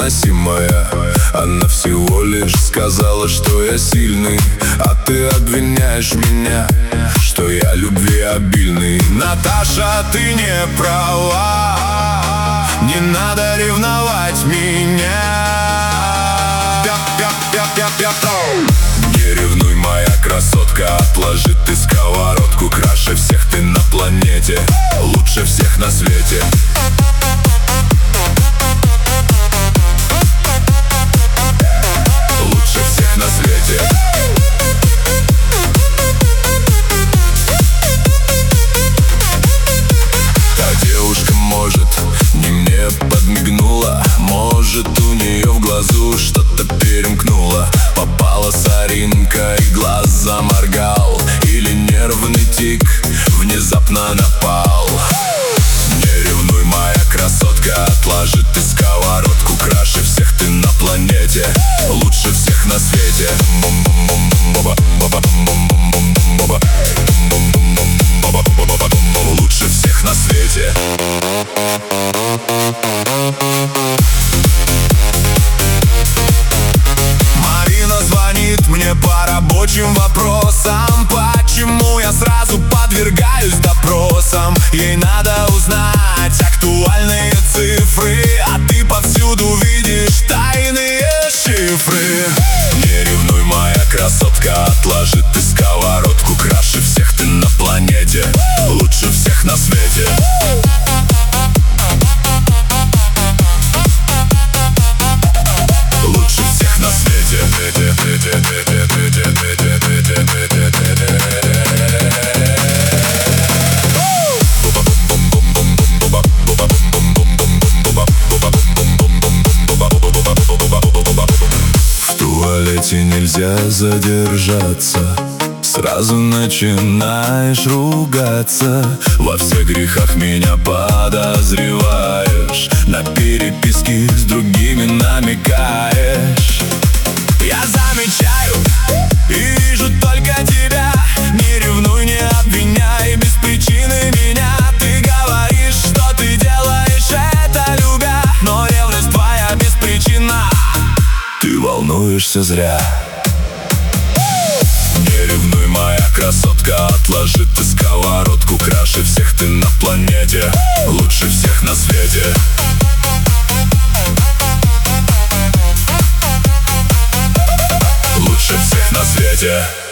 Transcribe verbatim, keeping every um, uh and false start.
невыносимая. Она всего лишь сказала, что я сильный, а ты обвиняешь меня, что я любви обильный. Наташа, ты не права, не надо ревновать меня. Не ревнуй, моя красотка, отложи ты сковородку. Краше всех ты на планете, лучше всех на свете. Лучше всех на свете. Та девушка, может, не мне подмигнула, может, у нее в глазу что-то перемкнуло. Попала соринка и глаз заморгал, или нервный тик внезапно напал. Не ревнуй, моя красотка, отложи ты сковородку. Краше всех ты на планете, лучше всех на свете. Лучше всех на свете. Марина звонит мне по рабочим вопросам. Почему я сразу подвергаюсь допросам? Ей надо узнать актуальные цифры, а ты повсюду видишь тайные шифры. Не ревнуй, моя красотка, отложи ты сковородку. Краше всех ты на планете, лучше всех на свете. Лучше всех на свете. В туалете нельзя задержаться, сразу начинаешь ругаться. Во всех грехах меня подозреваешь, на переписке с другими намекаешь. Я замечаю и вижу только тебя. Не ревнуй, не обвиняй без причины меня. Ты говоришь, что ты делаешь это любя, но ревность твоя беспричинна. Ты волнуешься зря. Не ревнуй, моя красотка, отложи ты сковородку. Краше всех ты на планете, лучше всех на свете. Лучше всех на свете.